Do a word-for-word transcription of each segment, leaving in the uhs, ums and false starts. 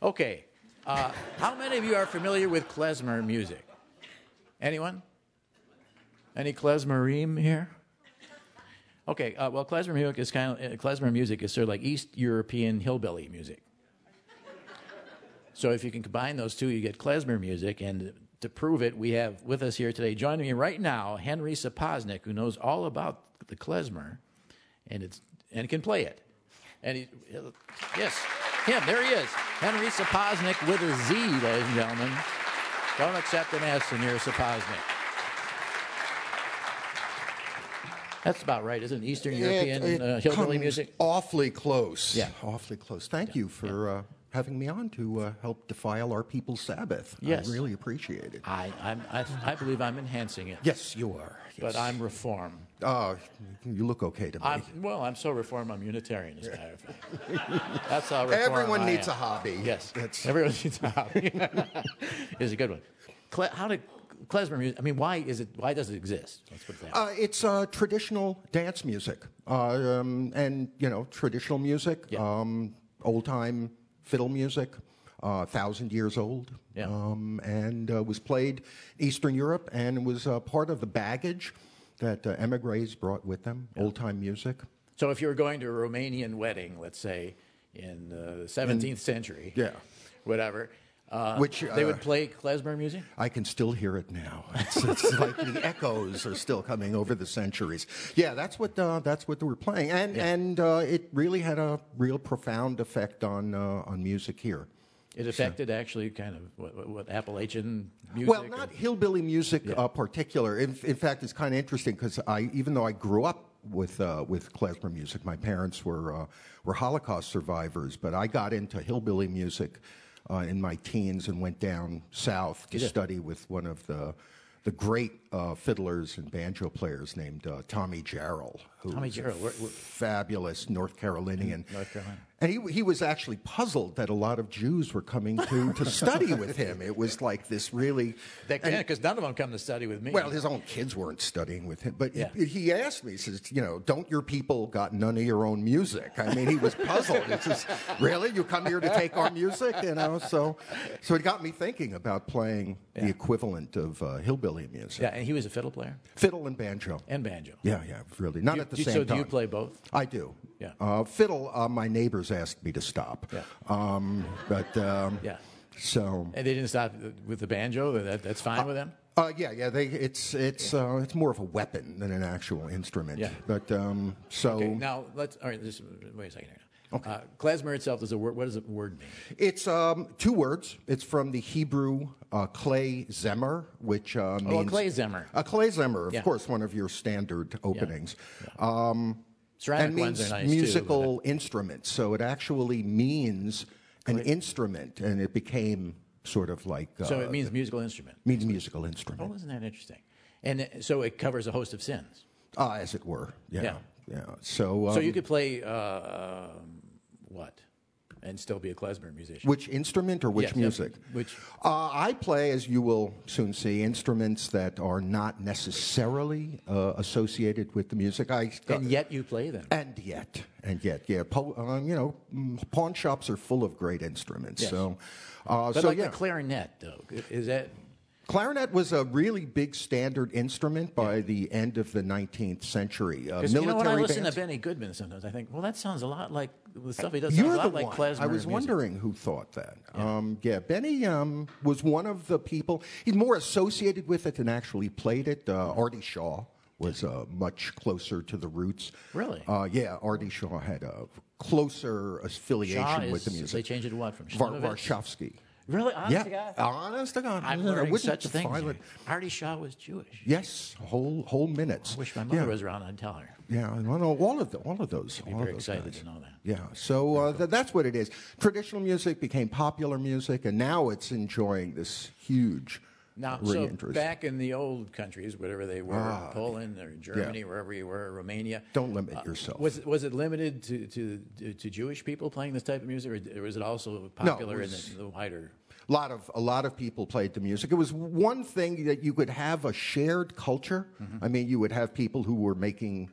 Okay. Uh, how many of you are familiar with klezmer music? Anyone? Any klezmerim here? Okay. Uh, well, klezmer music is kind of uh, klezmer music is sort of like East European hillbilly music. So if you can combine those two, you get klezmer music. And to prove it, we have with us here today, joining me right now, Henry Sapoznik, who knows all about the klezmer, and it's and can play it. And he, yes, him, there he is, Henry Sapoznik with a Z, ladies and gentlemen. Don't accept an S in your Sapoznik. That's about right, isn't it? Eastern European it, it uh, hillbilly comes music? Awfully close. Yeah. Awfully close. Thank yeah. you for yeah. uh, having me on to uh, help defile our people's Sabbath. Yes. I really appreciate it. I, I'm, I, I believe I'm enhancing it. Yes, you are. Yes. But I'm reform. Uh, you look okay to me. I'm, well, I'm so reform, I'm Unitarian, as a matter of fact. That's how reform Everyone I needs am. a hobby. Yes, That's... everyone needs a hobby. It's a good one. Cle- how did klezmer music, I mean, why is it? Why does it exist? Let's put it that way. Uh, it's uh, traditional dance music. Uh, um, and, you know, traditional music, Yeah. um, old-time fiddle music. Uh, thousand years old, Yeah. um, and uh, was played in Eastern Europe, and was uh, part of the baggage that uh, emigres brought with them, yeah. old-time music. So if you were going to a Romanian wedding, let's say, in the seventeenth century, yeah. whatever, uh, Which, uh, they would play klezmer music? I can still hear it now. It's, it's like the echoes are still coming over the centuries. Yeah, that's what uh, that's what they were playing, and Yeah. and uh, it really had a real profound effect on uh, on music here. It affected so. actually kind of what, what, what Appalachian music? Well, not or? hillbilly music yeah. uh, particular. In, in fact, it's kind of interesting because I, even though I grew up with uh, with klezmer music, my parents were uh, were Holocaust survivors, but I got into hillbilly music uh, in my teens and went down south to study with one of the the great uh, fiddlers and banjo players named uh, Tommy Jarrell, who Tommy was Jarrell, a where, where? fabulous North Carolinian. North Carolina. And he, he was actually puzzled that a lot of Jews were coming to, to study with him. It was like this really... Because none of them come to study with me. Well, his own kids weren't studying with him. But yeah. he, he asked me, he says, you know, don't your people got none of your own music? I mean, he was puzzled. He says, really? You come here to take our music? You know, so so it got me thinking about playing yeah. the equivalent of uh, hillbilly music. Yeah, and he was a fiddle player? Fiddle and banjo. And banjo. Yeah, yeah, really. Not you, at the you, same so time. So do you play both? I do. Yeah. Uh, fiddle, uh, my neighbors asked me to stop. Yeah. Um, but, um, yeah. So. And they didn't stop with the banjo? That, that's fine uh, with them? Uh, yeah, yeah. They, it's it's uh, it's more of a weapon than an actual instrument. Yeah. But um, so. Okay, now let's. All right, just wait a second here. Okay. Uh, klezmer itself is a word. What does the word mean? It's um, two words. It's from the Hebrew uh, klei zemer, which uh, means oh, a klei zemer. A klei zemer, of yeah. course, one of your standard openings. Yeah. Yeah. Um, Ceramic and ones means are nice musical too, instrument. So it actually means an Great. instrument, and it became sort of like. Uh, so it means musical instrument. Means musical instrument. Oh, isn't that interesting? And uh, so it covers a host of sins. Uh, as it were. Yeah. Yeah. Yeah. So. Um, so you could play uh, what? And still be a klezmer musician. Which instrument or which yes, music? Yeah. Which uh, I play, as you will soon see, instruments that are not necessarily uh, associated with the music. I uh, and yet you play them. And yet, and yet, yeah. Po- uh, you know, pawn shops are full of great instruments. Yes. So, uh, but so like yeah. the clarinet, though, is that? Clarinet was a really big standard instrument by yeah. the end of the nineteenth century. Uh, military you know when I listen bands, to Benny Goodman, sometimes I think, well, that sounds a lot like the stuff he does. You're Sounds a lot the like one. klezmer I was music. wondering who thought that. Yeah, um, yeah Benny um, was one of the people. He's more associated with it than actually played it. Uh, Artie Shaw was uh, much closer to the roots. Really? Uh, yeah, Artie Shaw had a closer affiliation Shaw with is, the music. They changed it to what from Var- Shlimovitz? Warshawski. Really? Honest yeah, to God? honest to God. I'm I learning wouldn't such things. defile it. Artie Shaw was Jewish. Yes, whole whole minutes. I wish my mother yeah. was around. I'd tell her. Yeah, well, no, all of the, all of those. I'd be all very of those excited guys. to know that. Yeah, so uh, th- that's what it is. Traditional music became popular music, and now it's enjoying this huge Now, so re-interest. back in the old countries, whatever they were, Ah, Poland or Germany, yeah. wherever you were, Romania. Don't limit uh, yourself. Was it, was it limited to, to, to, to Jewish people playing this type of music, or, or was it also popular it was- in the, the wider? A lot of a lot of people played the music. It was one thing that you could have a shared culture. Mm-hmm. I mean, you would have people who were making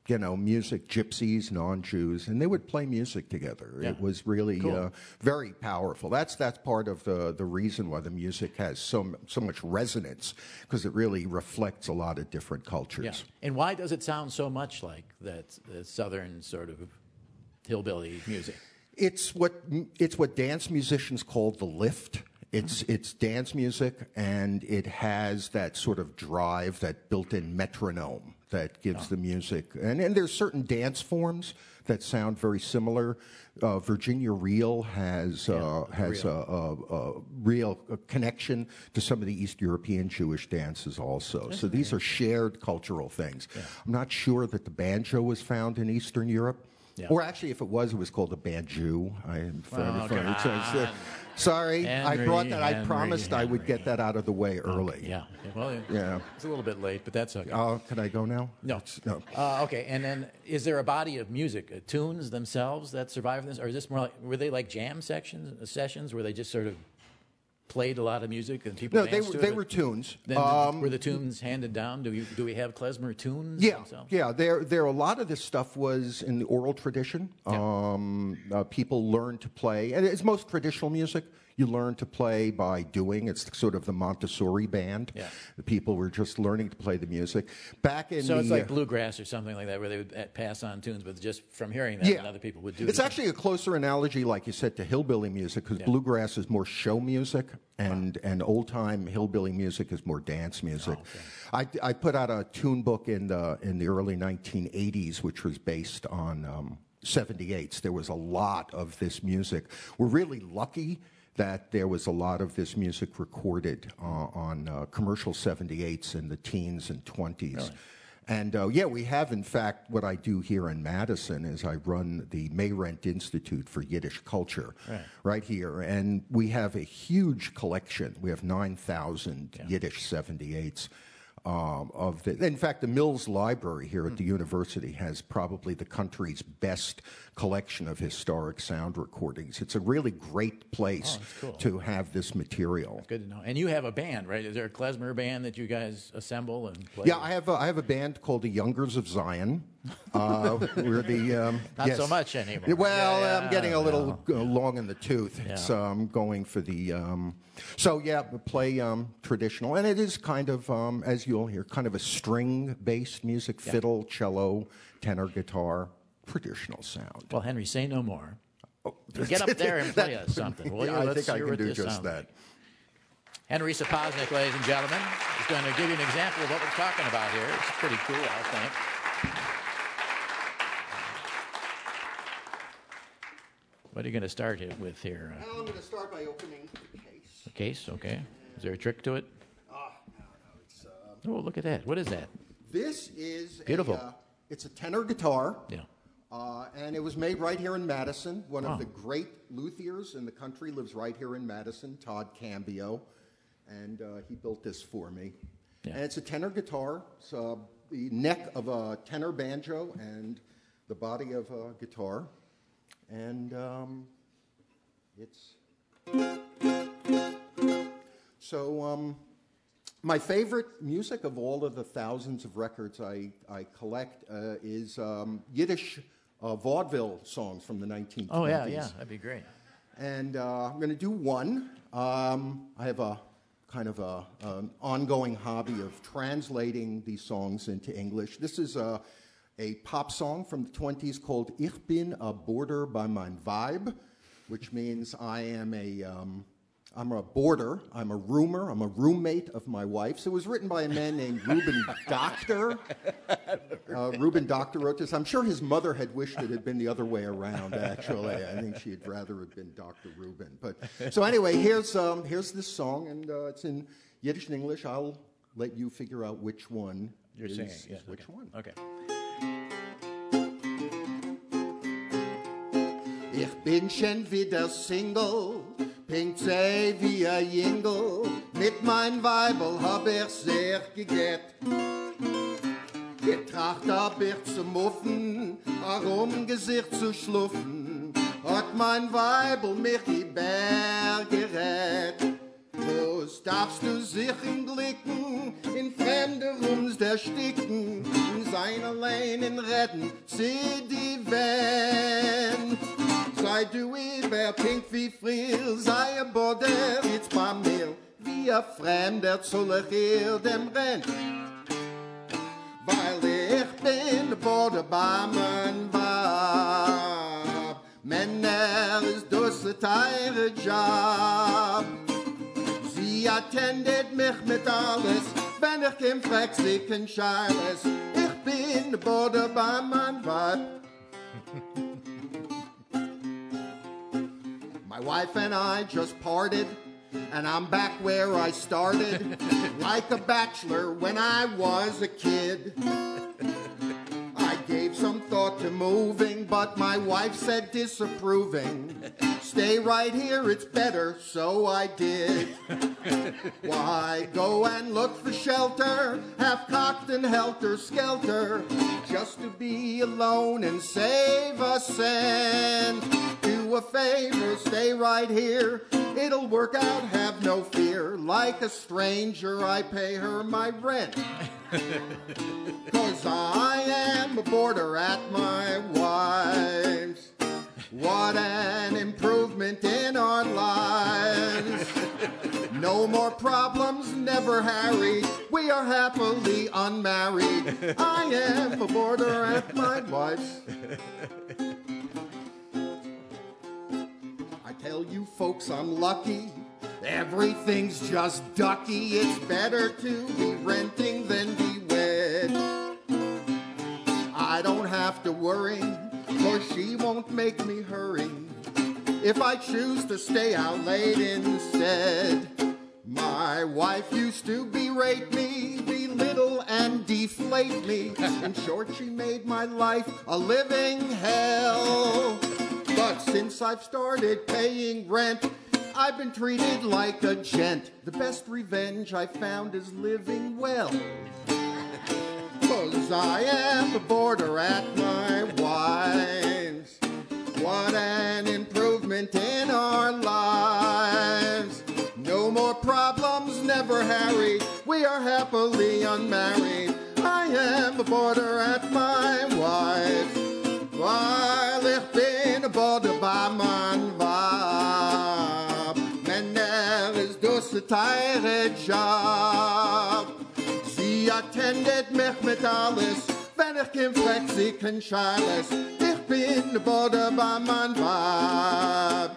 you know, music, gypsies, non-Jews, and they would play music together. Yeah. It was really Cool. uh, very powerful. That's that's part of the the reason why the music has so m- so much resonance, because it really reflects a lot of different cultures. Yeah. And why does it sound so much like that uh, southern sort of hillbilly music? It's what it's what dance musicians call the lift. It's it's dance music, and it has that sort of drive, that built-in metronome that gives Oh. the music. And and there's certain dance forms that sound very similar. Uh, Virginia Reel has uh, Yeah, has reel. a, a, a real connection to some of the East European Jewish dances also. So these are shared cultural things. I'm not sure that the banjo was found in Eastern Europe. Yeah. Or actually, if it was, it was called a banjo. I am found Oh, it funny. come So it's, uh, on. sorry, I Henry, brought that. I Henry, promised I would Henry. get that out of the way early. Yeah. Well, Yeah. it's a little bit late, but that's okay. Oh, can I go now? No. No. Uh, okay, and then is there a body of music, uh, tunes themselves that survive this, or is this more like, were they like jam sections, uh, sessions where they just sort of played a lot of music and people No, they danced were to they it? were tunes. Then Um, were the tunes handed down? Do we do we have klezmer tunes? Yeah, themselves? yeah. There, there. A lot of this stuff was in the oral tradition. Yeah. Um, uh, people learned to play, and it's most traditional music. You learn to play by doing. It's sort of the Montessori band. Yeah. The people were just learning to play the music. Back in So the it's like uh, bluegrass or something like that, where they would uh, pass on tunes, but just from hearing that, Yeah. and other people would do. It's the- actually a closer analogy, like you said, to hillbilly music, because Yeah. bluegrass is more show music, and, and old time hillbilly music is more dance music. Oh, okay. I, I put out a tune book in the in the early nineteen eighties, which was based on um, seventy-eights. There was a lot of this music. We're really lucky that there was a lot of this music recorded uh, on uh, commercial seventy-eights in the teens and twenties. Really? And uh, yeah, we have, in fact, what I do here in Madison is I run the Mayrent Institute for Yiddish Culture Right. right here. And we have a huge collection. We have nine thousand Yeah. Yiddish seventy-eights. Um, of the, in fact, the Mills Library here at the Hmm. university has probably the country's best collection of historic sound recordings. It's a really great place Oh, that's cool. to have this material. Good to know. And you have a band, right? Is there a klezmer band that you guys assemble and play? Yeah, I have a, I have a band called the Youngers of Zion. Uh, we're the um, Not yes. so much anymore. Well, Yeah, I'm getting a yeah, little uh, long in the tooth, Yeah. so I'm going for the. Um, so yeah, we play um, traditional, and it is kind of, um, as you'll hear, kind of a string-based music: Yeah. fiddle, cello, tenor, guitar, traditional sound. Well, Henry, say no more. Oh, Get up there and play that- us something, will you? Yeah, I Let's think I hear can what do this just sounds that. like. Henry Sapoznik, ladies and gentlemen, is going to give you an example of what we're talking about here. It's pretty cool, I think. What are you going to start it with here? Uh, Well, I'm going to start by opening the case. a case, okay. Is there a trick to it? Ah, no, no, it's. Uh, Oh, look at that. What is that? This is Beautiful. A, uh, it's a tenor guitar. Yeah. Uh, and it was made right here in Madison. One Wow. of the great luthiers in the country lives right here in Madison, Todd Cambio. And uh, he built this for me. Yeah. And it's a tenor guitar. It's uh, the neck of a tenor banjo and the body of a guitar. And um, it's. So, um, my favorite music of all of the thousands of records I, I collect uh, is um, Yiddish uh, vaudeville songs from the nineteen twenties. Oh, yeah, yeah. That'd be great. And uh, I'm going to do one. Um, I have a kind of a, an ongoing hobby of translating these songs into English. This is a, a pop song from the twenties called Ich bin a Boarder by mein Weib, which means I am a... Um, I'm a boarder, I'm a roomer, I'm a roommate of my wife's. It was written by a man named Reuben Doctor. Uh, Reuben Doctor wrote this. I'm sure his mother had wished it had been the other way around, actually. I think she'd rather have been Doctor Reuben. But, so anyway, here's, um, here's this song, and uh, it's in Yiddish and English. I'll let you figure out which one You're is, singing. is Yeah, which okay. one. Okay. Ich bin schon wieder Single, pink sei wie a Jingle. Mit mein Weibel hab ich sehr gegett. Getracht hab ich zu muffen, warum Gesicht zu schluffen. Hat mein Weibel mich die Berge rett. Wo's darfst du sich blicken, in fremde Rums der Sticken, in seiner alleen in redden, zie die wen. Zij doe iwer pink wie frier, zij een border iets bij mir, wie een vreemder zulle hier dem rent. Weil ich bin border bij mijn Bab. Männer is dus het teure Job. Sie attendet mich mit alles, wenn ich kim frag sie kein Charles. Ich bin de border bij mijn Weib. My wife and I just parted, and I'm back where I started, like a bachelor when I was a kid. I gave some thought to moving, but my wife said disapproving. Stay right here, it's better, so I did. Why go and look for shelter, half-cocked and helter-skelter, just to be alone and save a cent? Do a favor, stay right here, it'll work out, have no fear. Like a stranger, I pay her my rent. Cause I am a boarder at my wife's. What an improvement in our lives. No more problems, never harried. We are happily unmarried. I am a boarder at my wife's. I tell you folks I'm lucky. Everything's just ducky. It's better to be renting than be wed. I don't have to worry, for she won't make me hurry if I choose to stay out late instead. My wife used to berate me, belittle and deflate me. In short, she made my life a living hell. But since I've started paying rent, I've been treated like a gent. The best revenge I found is living well. Cause I am a boarder at my wife's. What an improvement in our lives. No more problems, never harried. We are happily unmarried. I am a boarder at my wife's. Weil ich bin a boarder bij mijn Weib. Männer is dus a teure Job. Sie attendet mich mit alles, wenn ich kim frag sie kein Charles. Ich bin a boarder bij mijn Weib.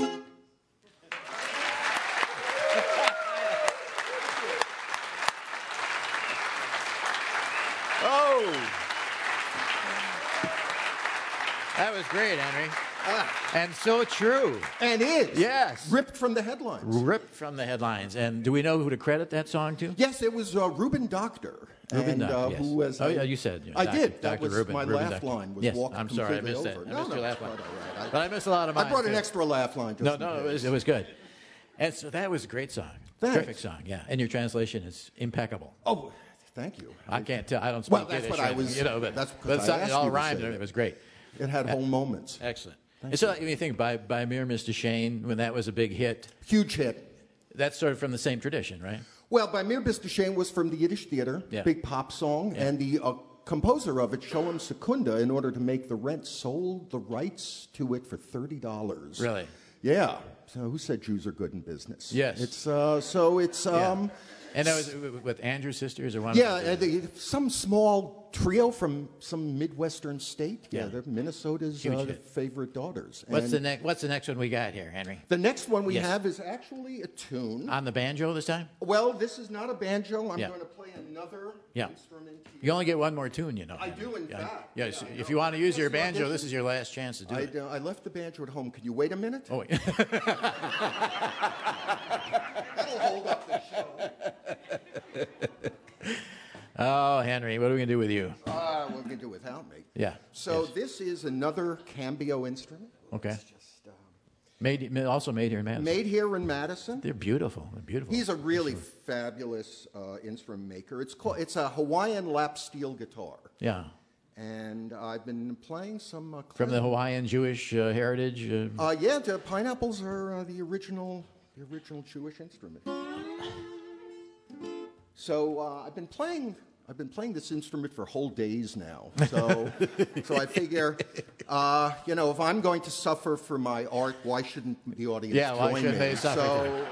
Oh! That was great, Henry. Ah, And so true. and is. Yes. Ripped from the headlines. Ripped from the headlines. And do we know who to credit that song to? Yes, it was uh, Reuben Doctor. Ruben and, Doctor, uh, yes. who was, oh, I, yeah, you said. Yeah, I Doctor, did. That Doctor was Ruben, my Ruben laugh Doctor. line. Was yes, walked I'm sorry, I completely missed that. over. I No, missed no, your laugh it's line. quite all right. I, But I missed a lot of mine. I brought an too. extra laugh line. Just No, in no, it case. was, it was good. And so that was a great song. Thanks. Terrific song, yeah. And your translation is impeccable. Oh, thank you. I can't tell. I don't speak Well, that's Yiddish, what I right? was- You know, but, that's but because it's I not- it asked all you to rhymed say and that. it was great. It had whole moments. Excellent. And so when you think by, by Mir, Mister Shane, when that was a big hit, Huge hit. that's sort of from the same tradition, right? Well, by Mir Bistashane was from the Yiddish Theater, Yeah. big pop song, and the uh, composer of it, Sholem Sekunda, in order to make the rent, sold the rights to it for thirty dollars. Really? Yeah. So who said Jews are good in business? Yes. It's uh, so it's Yeah. um, And that was with Andrew's sisters or one yeah, of uh, them? the, some small trio from some midwestern state. Yeah, Yeah. they're Minnesota's Huge uh, hit. favorite daughters. What's And the next? What's the next one we got here, Henry? the next one we Yes. have is actually a tune. On the banjo this time? Well, this is not a banjo. I'm Yeah. going to play another Yeah. instrument. You only get one more tune, you know. I do, in yeah. fact. Yeah, Yeah, so I if know. you want to use your That's what banjo, this this is your last chance to do I, it. uh, I left the banjo at home. Can you wait a minute? Oh, wait. That'll hold up the show. Oh, Henry, what are we going to do with you? Uh, what can you do without me? Yeah. So yes. this is another cambio instrument. Okay. It's just, um, Made, ma- also made here in Madison. made here in Madison. They're beautiful. They're beautiful. He's a really fabulous uh, instrument maker. It's called. It's a Hawaiian lap steel guitar, Yeah. and I've been playing some uh, From the classic- Hawaiian Jewish uh, heritage. Uh, Uh, yeah, the pineapples are uh, the original, the original Jewish instrument. So uh, I've been playing I've been playing this instrument for whole days now. So, so I figure, uh, you know, if I'm going to suffer for my art, why shouldn't the audience yeah, why join should me? they suffer? So,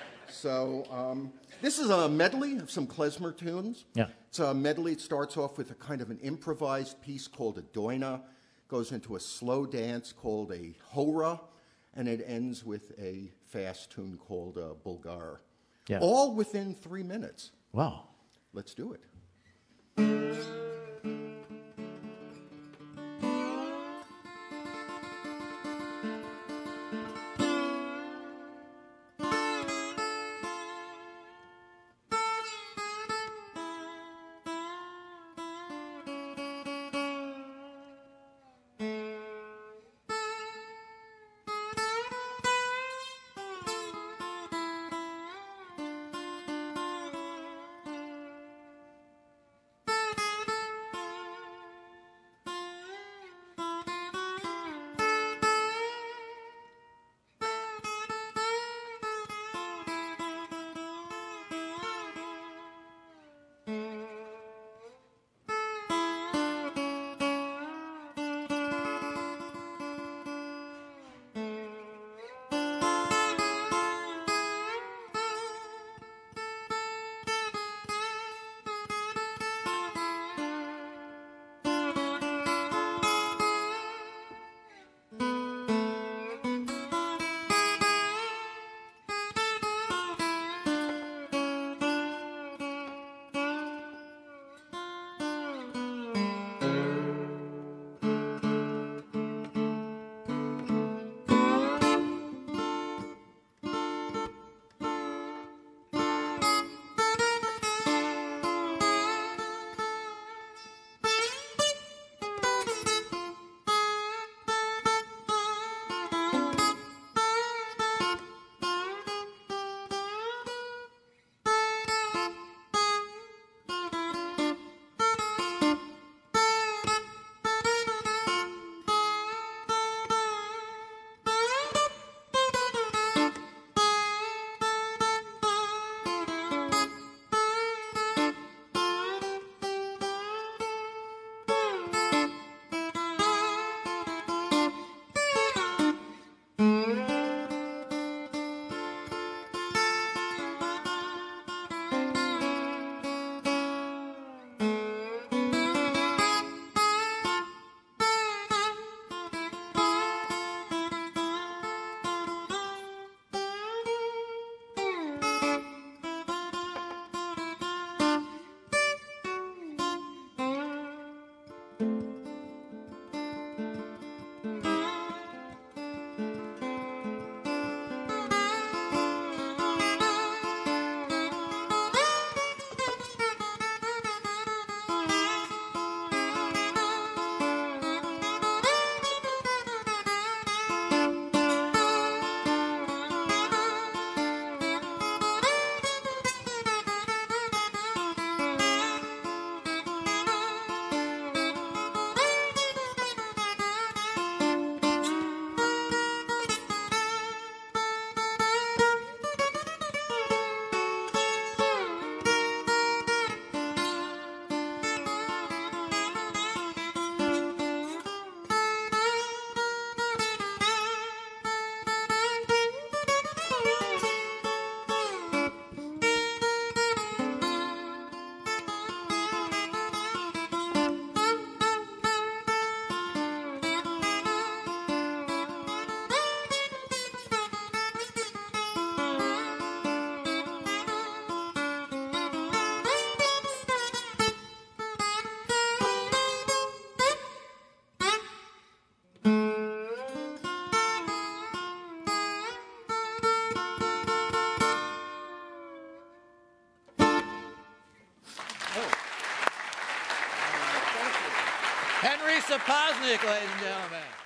so um, this is a medley of some klezmer tunes. Yeah. It's a medley. It starts off with a kind of an improvised piece called a doina, goes into a slow dance called a hora, and it ends with a fast tune called a bulgar. Yeah. All within three minutes. Wow. Let's do it. Henry Sapoznik, ladies and gentlemen.